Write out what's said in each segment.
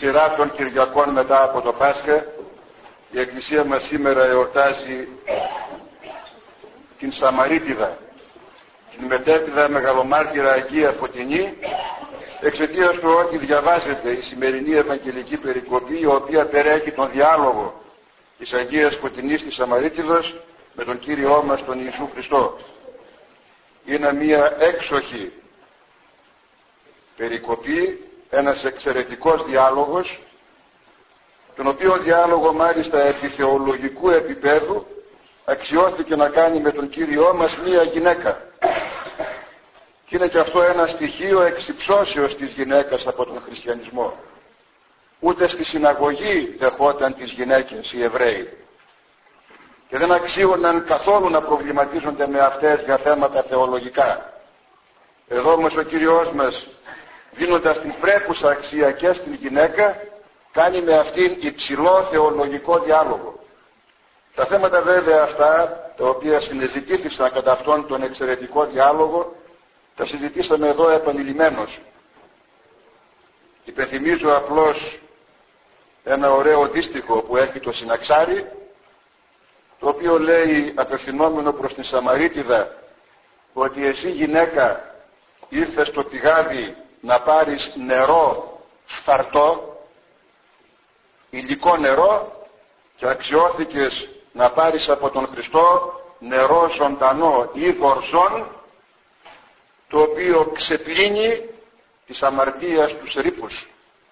Σειρά των Κυριακών μετά από το Πάσχα, η Εκκλησία μας σήμερα εορτάζει την Σαμαρίτιδα, την μετέπειτα μεγαλομάρτυρα Αγία Φωτεινή, εξαιτίας του ότι διαβάζεται η σημερινή Ευαγγελική περικοπή, η οποία περιέχει τον διάλογο της Αγίας Φωτεινής της Σαμαρίτιδος με τον Κύριό μας τον Ιησού Χριστό. Είναι μια έξοχη περικοπή, ένας εξαιρετικός διάλογος, τον οποίο διάλογο μάλιστα επιθεολογικού επίπεδου αξιώθηκε να κάνει με τον Κύριό μας μία γυναίκα. Και είναι και αυτό ένα στοιχείο εξυψώσεως της γυναίκας από τον χριστιανισμό. Ούτε στη συναγωγή δεχόταν τις γυναίκες οι Εβραίοι και δεν αξίωναν καθόλου να προβληματίζονται με αυτές για θέματα θεολογικά. Εδώ όμως ο Κύριος μας, δίνοντας την πρέπουσα αξία και στην γυναίκα, κάνει με αυτήν υψηλό θεολογικό διάλογο. Τα θέματα βέβαια αυτά, τα οποία συνεζητήθησαν κατά αυτόν τον εξαιρετικό διάλογο, τα συζητήσαμε εδώ επανειλημμένως. Υπενθυμίζω απλώς ένα ωραίο δίστιχο που έχει το Συναξάρι, το οποίο λέει, απευθυνόμενο προς την Σαμαρίτιδα, ότι εσύ γυναίκα ήρθες στο πηγάδι να πάρεις νερό σφαρτό, υλικό νερό, και αξιώθηκες να πάρεις από τον Χριστό νερό ζωντανό ή δορζόν, το οποίο ξεπλύνει της αμαρτίας τους ρήπους.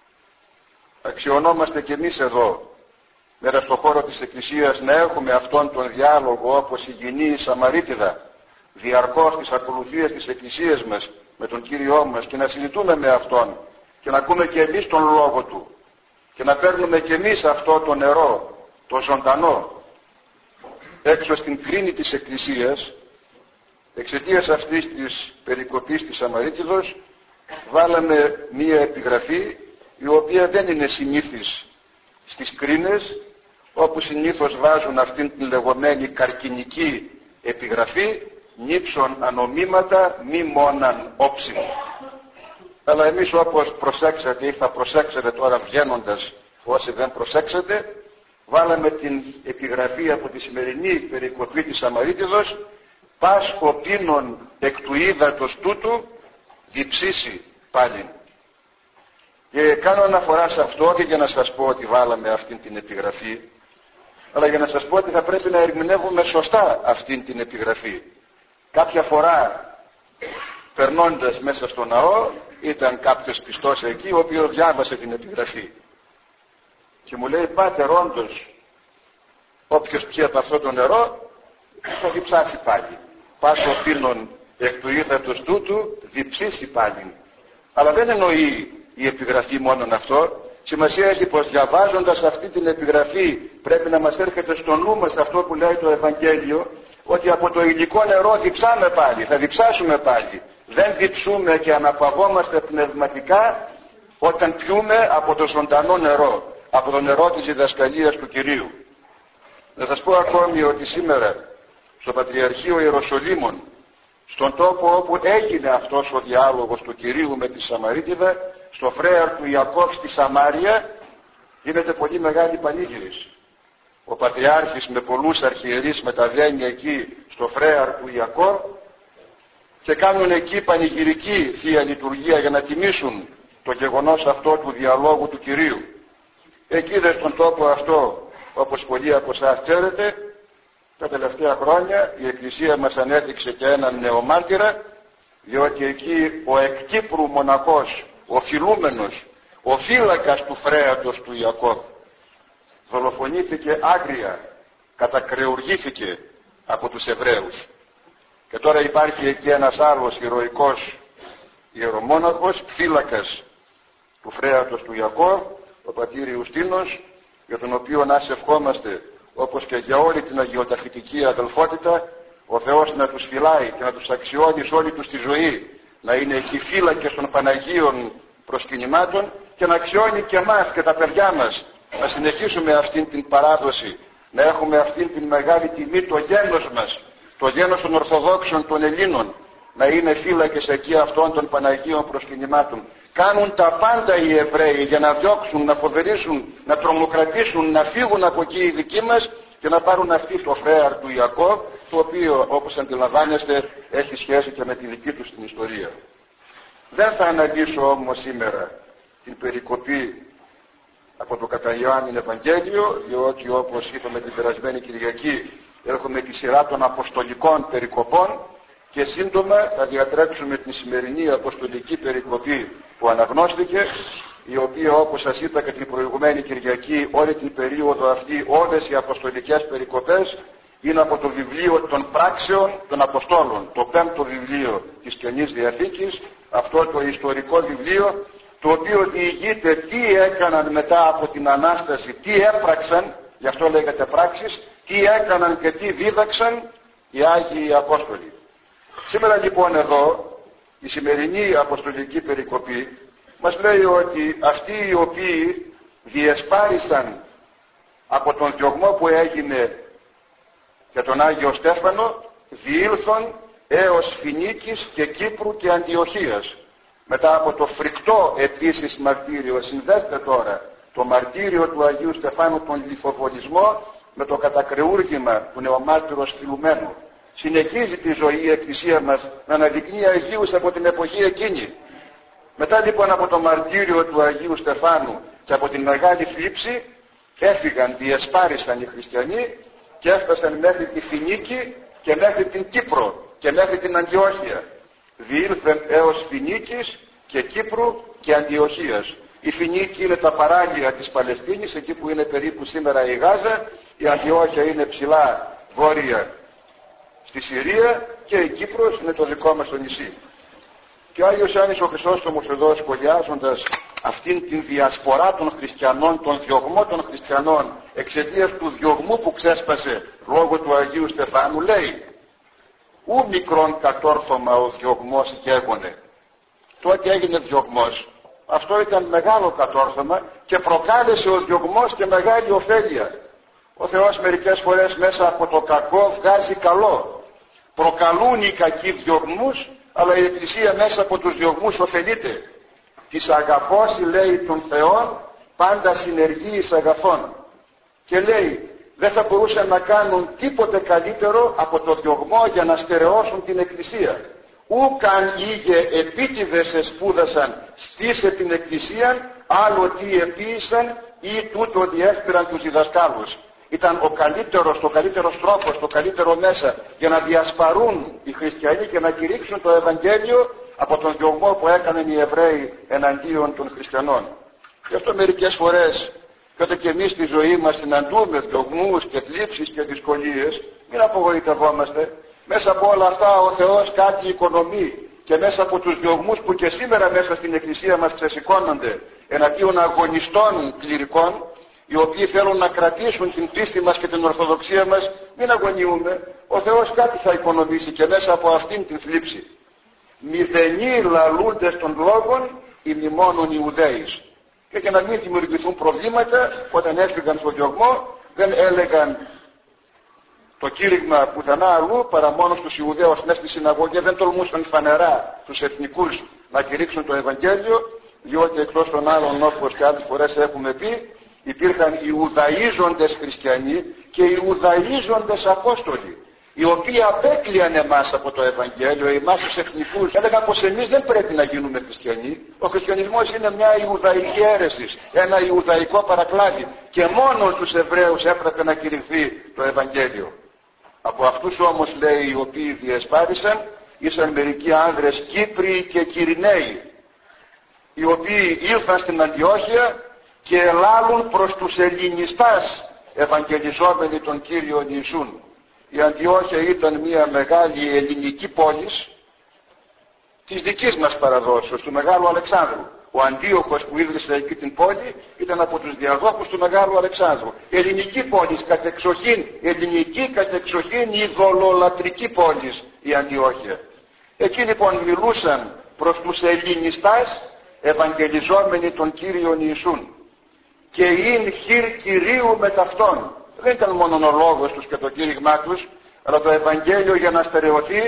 Αξιωνόμαστε κι εμείς εδώ, μέσα στον χώρο της Εκκλησίας, να έχουμε αυτόν τον διάλογο όπως η γυνή η Σαμαρίτιδα, διαρκώς τις ακολουθίες της Εκκλησίας μας με τον Κύριό μας, και να συζητούμε με Αυτόν και να ακούμε και εμείς τον Λόγο Του και να παίρνουμε και εμείς αυτό το νερό, το ζωντανό, έξω στην κρίνη της Εκκλησίας. Εξαιτίας αυτής της περικοπής της Σαμαρίτιδος βάλαμε μία επιγραφή, η οποία δεν είναι συνήθις στις κρίνες, όπου συνήθως βάζουν αυτήν την λεγόμενη καρκινική επιγραφή, νύψων ανομήματα μη μόναν όψιν. Αλλά εμείς, όπως προσέξατε ή θα προσέξετε τώρα βγαίνοντας, όσοι δεν προσέξετε, βάλαμε την επιγραφή από τη σημερινή περικοπή της Σαμαρίτιδος, πας ο πίνων εκ του ύδατος τούτου διψήσει πάλιν. Και κάνω αναφορά σε αυτό, όχι για να σας πω ότι βάλαμε αυτήν την επιγραφή, αλλά για να σας πω ότι θα πρέπει να ερμηνεύουμε σωστά αυτήν την επιγραφή. Κάποια φορά, περνώντας μέσα στο ναό, ήταν κάποιος πιστός εκεί, ο οποίος διάβασε την επιγραφή και μου λέει, πάτερ, όντως όποιος πιει από αυτό το νερό θα διψάσει πάλι. Πάσο πίνων εκ του ύδατος τούτου διψήσει πάλι. Αλλά δεν εννοεί η επιγραφή μόνον αυτό. Σημασία έχει πως διαβάζοντας αυτή την επιγραφή πρέπει να μας έρχεται στο νου μας αυτό που λέει το Ευαγγέλιο, ότι από το υλικό νερό διψάμε πάλι, θα διψάσουμε πάλι. Δεν διψούμε και αναπαυόμαστε πνευματικά όταν πιούμε από το ζωντανό νερό, από το νερό της διδασκαλίας του Κυρίου. Να σας πω ακόμη ότι σήμερα στο Πατριαρχείο Ιεροσολύμων, στον τόπο όπου έγινε αυτός ο διάλογος του Κυρίου με τη Σαμαρίτιδα, στο φρέαρ του Ιακώβ στη Σαμάρια, γίνεται πολύ μεγάλη πανήγυρης. Ο Πατριάρχης με πολλούς αρχιερείς μεταβαίνει εκεί στο φρέαρ του Ιακώβ και κάνουν εκεί πανηγυρική Θεία Λειτουργία για να τιμήσουν το γεγονός αυτό του διαλόγου του Κυρίου. Εκεί δε στον τόπο αυτό, όπως πολλοί από εσάς ξέρετε, τα τελευταία χρόνια η Εκκλησία μας ανέδειξε και έναν νεομάρτυρα, διότι εκεί ο εκ Κύπρου μοναχός, ο φιλούμενος, ο φύλακας του φρέατος του Ιακώβ, δολοφονήθηκε άγρια, κατακρεουργήθηκε από τους Εβραίους. Και τώρα υπάρχει εκεί ένας άλλος ηρωικός ιερομόναχος, φύλακας του φρέατος του Ιακώβ, ο πατήρ Ιουστίνος, για τον οποίο να σε ευχόμαστε, όπως και για όλη την αγιοταχητική αδελφότητα, ο Θεός να τους φυλάει και να τους αξιώνει σε όλη τους τη ζωή, να είναι εκεί φύλακες των Παναγίων προσκυνημάτων, και να αξιώνει και εμάς και τα παιδιά μας να συνεχίσουμε αυτήν την παράδοση, να έχουμε αυτήν την μεγάλη τιμή, το γένος μας, το γένος των Ορθοδόξων των Ελλήνων, να είναι φύλακες εκεί αυτών των Παναγίων προσκυνημάτων. Κάνουν τα πάντα οι Εβραίοι για να διώξουν, να φοβερήσουν, να τρομοκρατήσουν, να φύγουν από εκεί οι δικοί μας και να πάρουν αυτοί το φρέαρ του Ιακώβ, το οποίο όπως αντιλαμβάνεστε έχει σχέση και με τη δική τους την ιστορία. Δεν θα αναλύσω όμως σήμερα την περικοπή από το κατά Ιωάννην Ευαγγέλιο, διότι όπως είπαμε την περασμένη Κυριακή έχουμε τη σειρά των αποστολικών περικοπών και σύντομα θα διατρέξουμε την σημερινή αποστολική περικοπή που αναγνώστηκε, η οποία όπως σας είπα και την προηγουμένη Κυριακή, όλη την περίοδο αυτή, όλες οι αποστολικές περικοπές είναι από το βιβλίο των πράξεων των Αποστόλων, το 5ο βιβλίο της Καινής Διαθήκης, αυτό το ιστορικό βιβλίο, το οποίο διηγείται τι έκαναν μετά από την Ανάσταση, τι έπραξαν, γι' αυτό λέγεται πράξεις, τι έκαναν και τι δίδαξαν οι Άγιοι Απόστολοι. Σήμερα λοιπόν εδώ, η σημερινή αποστολική περικοπή μας λέει ότι αυτοί οι οποίοι διεσπάρισαν από τον διωγμό που έγινε για τον Άγιο Στέφανο, διήλθον έως Φινίκης και Κύπρου και Αντιοχίας. Μετά από το φρικτό επίσης μαρτύριο, συνδέστε τώρα το μαρτύριο του Αγίου Στεφάνου, τον λιθοβολισμό, με το κατακρεούργημα του νεομάρτυρος Φιλουμένου. Συνεχίζει τη ζωή η Εκκλησία μας να αναδεικνύει Αγίους από την εποχή εκείνη. Μετά λοιπόν από το μαρτύριο του Αγίου Στεφάνου και από την μεγάλη θλίψη έφυγαν, διεσπάρισαν οι χριστιανοί και έφτασαν μέχρι τη Φινίκη και μέχρι την Κύπρο και μέχρι την Αντιόχεια. Διήλθεν έως Φινίκης και Κύπρου και Αντιοχίας. Η Φινίκη είναι τα παράλια της Παλαιστίνης, εκεί που είναι περίπου σήμερα η Γάζα. Η Αντιόχεια είναι ψηλά βόρεια στη Συρία και η Κύπρος είναι το δικό μας το νησί. Και ο Άγιος Ιωάννης ο Χρυσόστομος εδώ, σχολιάζοντας αυτήν την διασπορά των χριστιανών, τον διωγμό των χριστιανών εξαιτίας του διωγμού που ξέσπασε λόγω του Αγίου Στεφάνου, λέει «Ου μικρόν κατόρθωμα ο διωγμός γέγονε». Τότε έγινε διωγμός. Αυτό ήταν μεγάλο κατόρθωμα και προκάλεσε ο διωγμός και μεγάλη ωφέλεια. Ο Θεός μερικές φορές μέσα από το κακό βγάζει καλό. Προκαλούν οι κακοί διωγμούς, αλλά η Εκκλησία μέσα από τους διωγμούς ωφελείται. Της αγαπώσει, λέει, των Θεών πάντα συνεργεί εις αγαθών. Και λέει δεν θα μπορούσαν να κάνουν τίποτε καλύτερο από το διωγμό για να στερεώσουν την Εκκλησία. Ούκαν ήγε επίτηδες εσπούδασαν στήσε την Εκκλησία, άλλο τι επίησαν ή τούτο διέφεραν τους διδασκάλους. Ήταν ο καλύτερος τρόπος, το καλύτερο μέσα για να διασπαρούν οι χριστιανοί και να κηρύξουν το Ευαγγέλιο από τον διωγμό που έκαναν οι Εβραίοι εναντίον των χριστιανών. Γι' αυτό μερικές φορές, когда και εμείς στη ζωή μας συναντούμε διωγμούς και θλίψεις και δυσκολίες, μην απογοητευόμαστε. Μέσα από όλα αυτά ο Θεός κάτι οικονομεί και μέσα από τους διωγμούς που και σήμερα μέσα στην Εκκλησία μας ξεσηκώνονται εναντίον αγωνιστών κληρικών, οι οποίοι θέλουν να κρατήσουν την πίστη μας και την ορθοδοξία μας, μην αγωνιούμε. Ο Θεός κάτι θα οικονομήσει και μέσα από αυτήν την θλίψη. Μηδενοί λαλούντες των λόγων ημιμόνων Ιουδαίης. Και για να μην δημιουργηθούν προβλήματα, όταν έφυγαν στο διωγμό, δεν έλεγαν το κήρυγμα πουθενά αλλού παρά μόνο στους Ιουδαίους μέσα στη συναγωγή. Δεν τολμούσαν φανερά τους εθνικούς να κηρύξουν το Ευαγγέλιο, διότι εκτός των άλλων, όπως και άλλες φορές έχουμε πει, υπήρχαν Ιουδαΐζοντες χριστιανοί και Ιουδαΐζοντες Απόστολοι, οι οποίοι απέκλειαν εμάς από το Ευαγγέλιο, εμάς τους εθνικούς. Έλεγαν πως εμείς δεν πρέπει να γίνουμε χριστιανοί. Ο χριστιανισμός είναι μια Ιουδαϊκή αίρεση, ένα Ιουδαϊκό παρακλάδι και μόνο τους Εβραίους έπρεπε να κηρυχθεί το Ευαγγέλιο. Από αυτούς όμως, λέει, οι οποίοι διεσπάρισαν, ήσαν μερικοί άνδρες Κύπριοι και Κυριναίοι, οι οποίοι ήλθαν στην Αντιόχεια και ελάλουν προς τους Ελληνιστάς ευαγγελιζόμενοι τον Κύριον Ιησούν. Η Αντιόχεια ήταν μια μεγάλη ελληνική πόλη της δικής μας παραδόσεως, του Μεγάλου Αλεξάνδρου. Ο Αντίοχος που ίδρυσε εκεί την πόλη ήταν από τους διαδόχους του Μεγάλου Αλεξάνδρου. Ελληνική πόλη, κατεξοχήν, ελληνική κατεξοχήν ειδωλολατρική πόλη η Αντιόχεια. Εκεί λοιπόν μιλούσαν προς τους Ελληνιστάς ευαγγελιζόμενοι τον Κύριον Ιησούν. Και ειν χειρ Κυρίου με ταυτόν. Δεν ήταν μόνο ο λόγος τους και το κήρυγμά τους, αλλά το Ευαγγέλιο για να στερεωθεί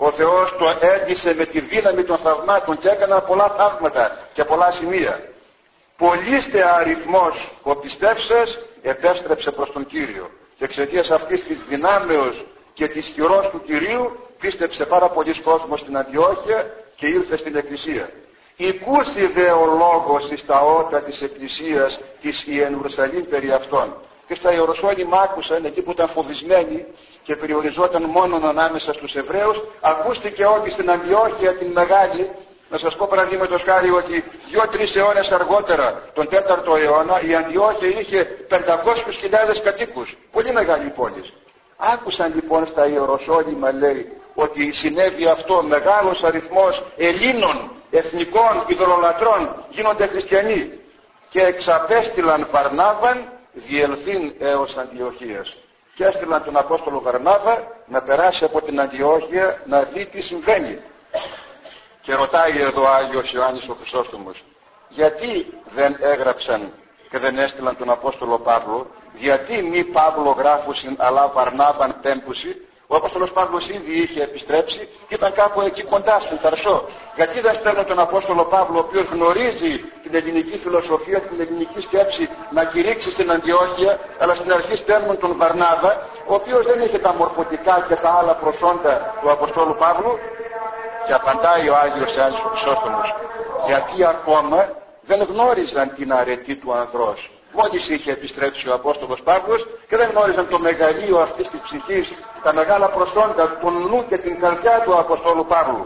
Ο Θεός το έντισε με τη δύναμη των θαυμάτων και έκανε πολλά θαύματα και πολλά σημεία. Πολύστε αριθμός ο πιστεύσας επέστρεψε προς τον Κύριο. Και εξαιτίας αυτής της δυνάμεως και της χειρός του Κυρίου πίστεψε πάρα πολλοί κόσμος στην Αντιόχεια και ήλθε στην Εκκλησία. Ηκούσι δε ο λόγος εις τα ότα της Εκκλησίας της Ιερουσαλήμ περί αυτών. Και στα Ιεροσόλυμα άκουσαν, εκεί που ήταν φοβισμένοι και περιοριζόταν μόνον ανάμεσα στους Εβραίους, ακούστηκε ότι στην Αντιόχεια την Μεγάλη, να σας πω παραδείγματος χάρη ότι 2-3 αιώνες αργότερα, τον 4ο αιώνα, η Αντιόχεια είχε 500.000 κατοίκους. Πολύ μεγάλη πόλη. Άκουσαν λοιπόν στα Ιεροσόλυμα, λέει, ότι συνέβη αυτό, μεγάλος αριθμός Ελλήνων, εθνικών, ειδωλολατρών γίνονται χριστιανοί. Και εξαπέστειλαν Βαρνάβαν διελθύν έως Αντιοχίας. Και έστειλαν τον Απόστολο Βαρνάβα να περάσει από την Αντιόχεια να δει τι συμβαίνει. Και ρωτάει εδώ ο Άγιος Ιωάννης ο Χρυσόστομος, γιατί δεν έγραψαν και δεν έστειλαν τον Απόστολο Παύλο, γιατί μη Παύλο γράφουσιν αλλά Βαρνάβαν πέμπουσι. Ο Απόστολος Παύλος ήδη είχε επιστρέψει και ήταν κάπου εκεί κοντά στην Ταρσό. Γιατί δεν στέλνουν τον Απόστολο Παύλο, ο οποίος γνωρίζει την ελληνική φιλοσοφία, την ελληνική σκέψη, να κηρύξει στην Αντιόχεια, αλλά στην αρχή στέλνουν τον Βαρνάβα, ο οποίος δεν είχε τα μορφωτικά και τα άλλα προσόντα του Αποστόλου Παύλου. Και απαντάει ο Άγιος Ιωάννης ο Χρυσόστομος, γιατί ακόμα δεν γνώριζαν την αρετή του ανδρός. Μόλις είχε επιστρέψει ο Απόστολος Παύλος και δεν γνώριζαν το μεγαλείο αυτής της ψυχής, τα μεγάλα προσόντα, τον νου και την καρδιά του Αποστόλου Παύλου.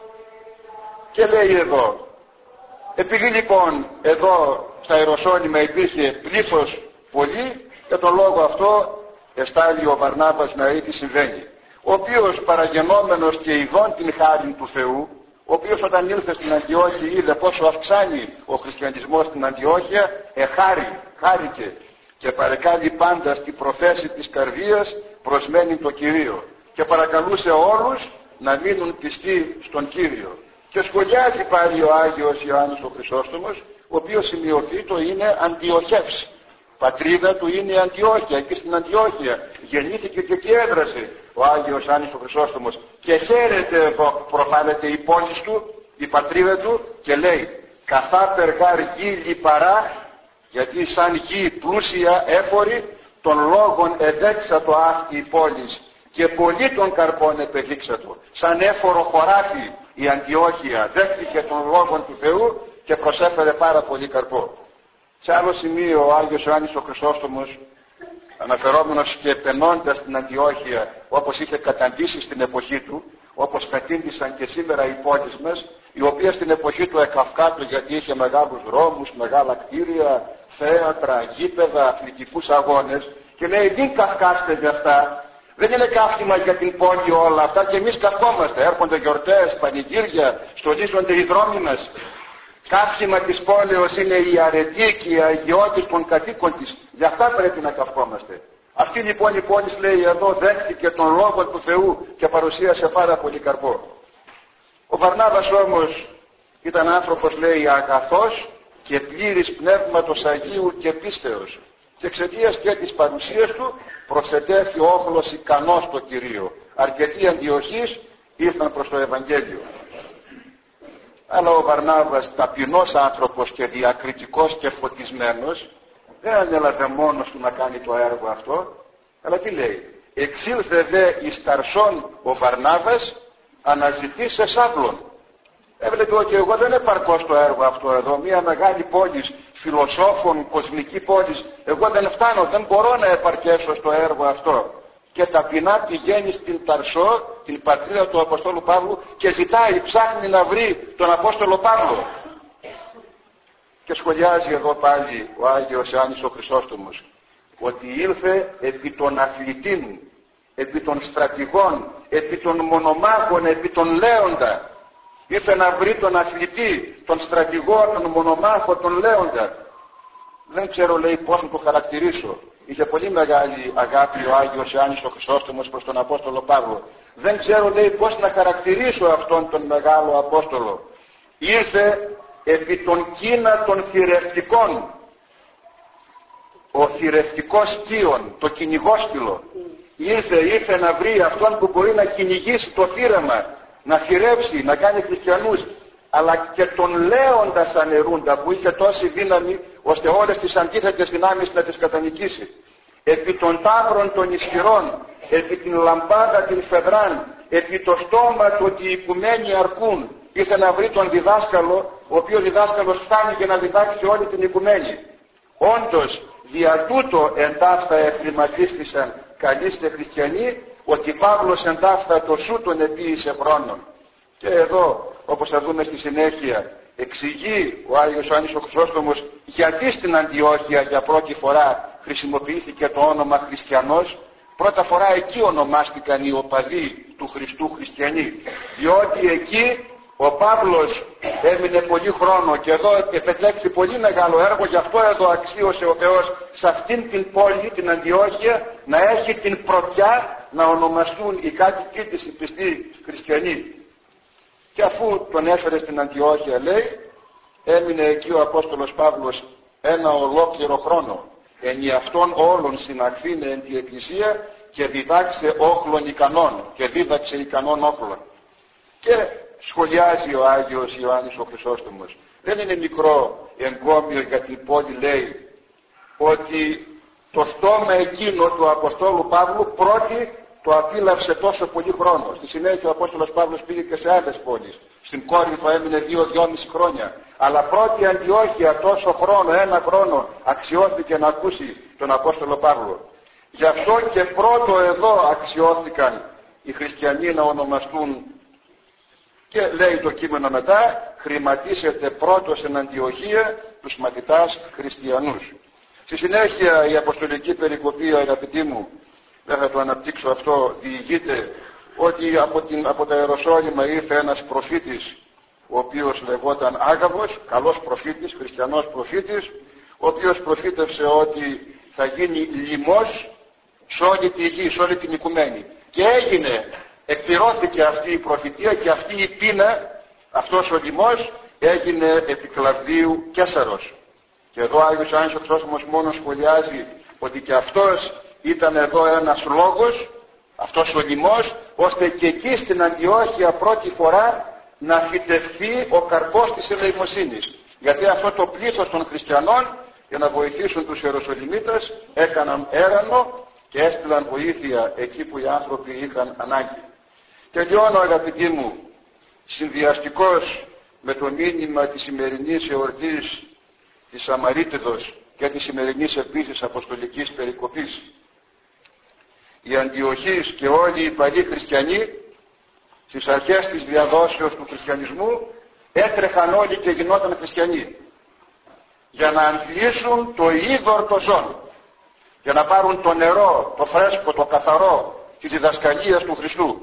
Και λέει εδώ, επειδή λοιπόν εδώ στα Ιεροσόλυμα υπήρχε πλήθος πολύ, για τον λόγο αυτό εστάλει ο Βαρνάβας να δει τι συμβαίνει. Ο οποίος παραγενόμενος και ειδών την χάριν του Θεού, ο οποίος όταν ήλθε στην Αντιόχεια είδε πόσο αυξάνει ο χριστιανισμός στην Αντιόχεια, χάρηκε και παρεκάλει πάντα στη προθέση της καρδίας προσμένει το Κυρίο και παρακαλούσε όλους να μείνουν πιστοί στον Κύριο. Και σχολιάζει πάλι ο Άγιος Ιωάννης ο Χρυσόστομος, ο οποίος σημειωθήτο είναι Αντιοχεύς. Πατρίδα του είναι η Αντιόχεια, εκεί στην Αντιόχεια γεννήθηκε και εκεί έδρασε ο Άγιος Ιωάννης ο Χρυσόστομος. Και χαίρεται εδώ προφάνεται η πόλη του, η πατρίδα του, και λέει καθά περγάρ γη λιπαρά, γιατί σαν γη πλούσια έφορη των λόγων εδέξατο αυτή η πόλης και πολύ των καρπών επεδείξατο. Σαν έφορο χωράφι η Αντιόχεια δέχτηκε των λόγων του Θεού και προσέφερε πάρα πολύ καρπό. Σε άλλο σημείο ο Άγιος Ιωάννης ο Χρυσόστομος, αναφερόμενος και επενώντας την Αντιόχεια όπως είχε καταντήσει στην εποχή του, όπως κατήντησαν και σήμερα οι πόλεις μας, η οποία στην εποχή του εκαυκάτου, γιατί είχε μεγάλους δρόμους, μεγάλα κτίρια, θέατρα, γήπεδα, αθλητικούς αγώνες, και λέει μην καυκάστε για αυτά, δεν είναι καύχημα για την πόλη όλα αυτά, και εμείς καυκόμαστε, έρχονται γιορτές, πανηγύρια, στολίζονται οι δρόμοι μας. Καύχημα της πόλεως είναι η αρετή και η αγιότητα των κατοίκων της. Γι' αυτά πρέπει να καυκόμαστε. Αυτή λοιπόν η πόλη, λέει εδώ, δέχτηκε τον λόγο του Θεού και παρουσίασε πάρα πολύ καρπό. Ο Βαρνάβας όμως ήταν άνθρωπος, λέει, αγαθός και πλήρης πνεύματος Αγίου και πίστεως. Και εξαιτίας και της παρουσίας του προσετέθη όχλος ικανός στο Κυρίο. Αρκετοί αντιοχείς ήρθαν προς το Ευαγγέλιο. Αλλά ο Βαρνάβας, ταπεινός άνθρωπος και διακριτικός και φωτισμένος, δεν ανέλαβε μόνος του να κάνει το έργο αυτό, αλλά τι λέει, εξήλθε δε εις Ταρσόν ο Βαρνάβας αναζητεί σε Σάβλων. Έβλεπε ότι εγώ δεν επαρκώ στο έργο αυτό εδώ, μια μεγάλη πόλη φιλοσόφων, κοσμική πόλη, εγώ δεν φτάνω, δεν μπορώ να επαρκέσω στο έργο αυτό. Και ταπεινά πηγαίνει στην Ταρσό, την πατρίδα του Αποστόλου Παύλου, και ζητάει, ψάχνει να βρει τον Απόστολο Παύλο. Και σχολιάζει εδώ πάλι ο Άγιος Ιωάννης ο Χρυσόστομος, ότι ήλθε επί των αθλητών, επί των στρατηγών, επί των μονομάχων, επί των λέοντα. Ήρθε να βρει τον αθλητή, τον στρατηγό, τον μονομάχο, τον λέοντα. Δεν ξέρω, λέει, πώς να το χαρακτηρίσω. Είχε πολύ μεγάλη αγάπη ο Άγιος Ιωάννης ο Χρυσόστομος προς τον Απόστολο Παύλο. Δεν ξέρω, λέει, πώς να χαρακτηρίσω αυτόν τον μεγάλο Απόστολο. Ήρθε επί των κίνα των θηρευτικών. Ο θηρευτικός σκύων, το κυνηγόσκυλο. Ήρθε να βρει αυτόν που μπορεί να κυνηγήσει το θύραμα, να θηρεύσει, να κάνει χριστιανούς, αλλά και τον Λέοντα σαν Νερούντα που είχε τόση δύναμη ώστε όλες τις αντίθετες δυνάμεις να τις κατανικήσει. Επί των τάβρων των ισχυρών, επί την λαμπάδα την φεδράν, επί το στόμα του ότι οι οικουμένοι αρκούν. Ήρθε να βρει τον διδάσκαλο, ο οποίος διδάσκαλος φτάνει και να διδάξει όλη την οικουμένη. Όντως, δια τούτο εντάφθα εκκληματίστησαν καλείστε χριστιανοί, ότι Παύλος εντάφθα το σου τον επίησε χρόνων. Και εδώ, όπως θα δούμε στη συνέχεια, εξηγεί ο Άγιος Ιωάννης ο Χρυσόστομος γιατί στην Αντιόχεια για πρώτη φορά χρησιμοποιήθηκε το όνομα χριστιανός. Πρώτα φορά εκεί ονομάστηκαν οι οπαδοί του Χριστού χριστιανοί, διότι εκεί ο Παύλος έμεινε πολύ χρόνο και εδώ επετέχθη πολύ μεγάλο έργο. Γι' αυτό εδώ αξίωσε ο Θεός σε αυτήν την πόλη, την Αντιόχεια, να έχει την πρωτιά να ονομαστούν οι κάτοικοι της οι πιστοί χριστιανοί. Και αφού τον έφερε στην Αντιόχεια, λέει, έμεινε εκεί ο Απόστολος Παύλος ένα ολόκληρο χρόνο. Εν αυτόν όλων συναχθήνε εν τη Εκκλησία και διδάξε όχλων ικανών και δίδαξε ικανών όχλων. Και σχολιάζει ο Άγιος Ιωάννης ο Χρυσόστομος. Δεν είναι μικρό εγκόμιο για την πόλη, λέει, ότι το στόμα εκείνο του Αποστόλου Παύλου πρώτη το απίλαυσε τόσο πολύ χρόνο. Στη συνέχεια ο Απόστολος Παύλος πήγε και σε άλλες πόλεις. Στην Κόρινθο έμεινε 2-2,5 χρόνια. Αλλά πρώτη Αντιόχεια τόσο χρόνο, ένα χρόνο αξιώθηκε να ακούσει τον Απόστολο Παύλο. Γι' αυτό και πρώτο εδώ αξιώθηκαν οι χριστιανοί να ονομαστούν. Και λέει το κείμενο μετά, χρηματίσετε πρώτος εν Αντιοχία τους μαθητάς χριστιανούς. Στη συνέχεια η αποστολική περικοπή, αγαπητοί μου, δεν θα το αναπτύξω αυτό, διηγείται ότι από τα Ιεροσόλυμα ήρθε ένας προφήτης, ο οποίος λεγόταν Άγαβος, καλός προφήτης, χριστιανός προφήτης, ο οποίος προφήτευσε ότι θα γίνει λοιμός σε όλη τη γη, σε όλη την οικουμένη. Και έγινε, εκπληρώθηκε αυτή η προφητεία και αυτή η πείνα, αυτός ο λοιμός έγινε επί Κλαβδίου Καίσαρος. Και εδώ ο Άγιος Ιωάννης ο Χρυσόστομος μόνο σχολιάζει ότι και αυτός ήταν εδώ ένας λόγος, αυτός ο λοιμός, ώστε και εκεί στην Αντιόχεια πρώτη φορά να φυτευθεί ο καρπός της ελεημοσύνης. Γιατί αυτό το πλήθος των χριστιανών, για να βοηθήσουν τους Ιεροσολυμίτες, έκαναν έρανο και έστειλαν βοήθεια εκεί που οι άνθρωποι είχαν ανάγκη. Τελειώνω, αγαπητοί μου, συνδυαστικός με το μήνυμα της σημερινής εορτής της Σαμαρίτιδος και της σημερινής επίσης αποστολικής περικοπής. Οι Αντιοχείς και όλοι οι παλιοί χριστιανοί στις αρχές της διαδόσεως του χριστιανισμού έτρεχαν όλοι και γινόταν χριστιανοί για να αντλήσουν το είδωρ το ζών, για να πάρουν το νερό, το φρέσκο, το καθαρό της διδασκαλίας του Χριστού.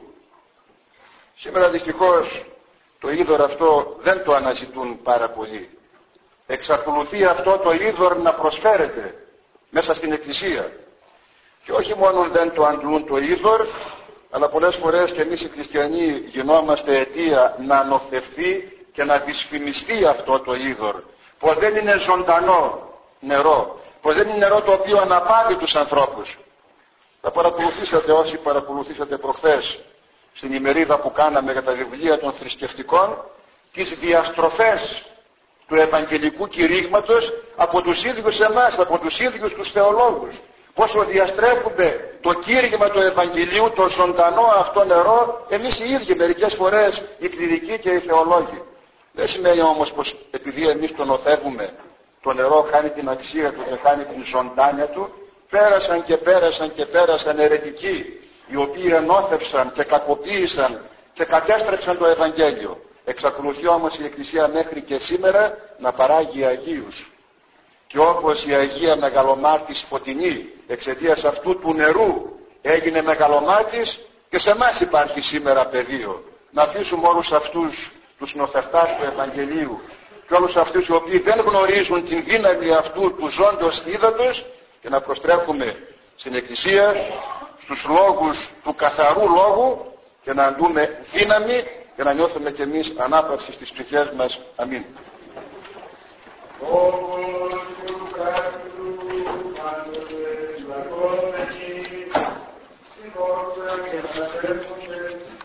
Σήμερα δυστυχώς το είδωρ αυτό δεν το αναζητούν πάρα πολύ. Εξακολουθεί αυτό το είδωρ να προσφέρεται μέσα στην Εκκλησία. Και όχι μόνο δεν το αντλούν το είδωρ, αλλά πολλές φορές και εμείς οι χριστιανοί γινόμαστε αιτία να ανοθευθεί και να δυσφημιστεί αυτό το είδωρ. Πως δεν είναι ζωντανό νερό, πως δεν είναι νερό το οποίο αναπαύει τους ανθρώπους. Θα παρακολουθήσατε όσοι παρακολουθήσατε προχθές στην ημερίδα που κάναμε για τα βιβλία των θρησκευτικών τις διαστροφές του Ευαγγελικού κηρύγματος από τους ίδιους εμάς, από τους ίδιους τους θεολόγους. Πόσο διαστρέφουμε το κήρυγμα του Ευαγγελίου, το ζωντανό αυτό νερό, εμείς οι ίδιοι μερικές φορές οι κληρικοί και οι θεολόγοι. Δεν σημαίνει όμως πως επειδή εμείς τον οθεύουμε, το νερό χάνει την αξία του και χάνει την ζωντάνια του. Πέρασαν και πέρασαν και πέρασαν αιρετικοί, οι οποίοι ενώθευσαν και κακοποίησαν και κατέστρεψαν το Ευαγγέλιο. Εξακολουθεί όμως η Εκκλησία μέχρι και σήμερα να παράγει Αγίους. Και όπως η Αγία Μεγαλομάρτης Φωτεινή εξαιτίας αυτού του νερού έγινε Μεγαλομάρτης, και σε εμάς υπάρχει σήμερα πεδίο. Να αφήσουμε όλους αυτούς τους νοθευτάς του Ευαγγελίου και όλους αυτούς οι οποίοι δεν γνωρίζουν την δύναμη αυτού του ζώντος ύδατος και να προστρέχουμε στην Εκκλησία, στους λόγους του καθαρού λόγου και να αντούμε δύναμη και να νιώθουμε κι εμείς ανάπαυση στις ψυχές μας. Αμήν. Thank you.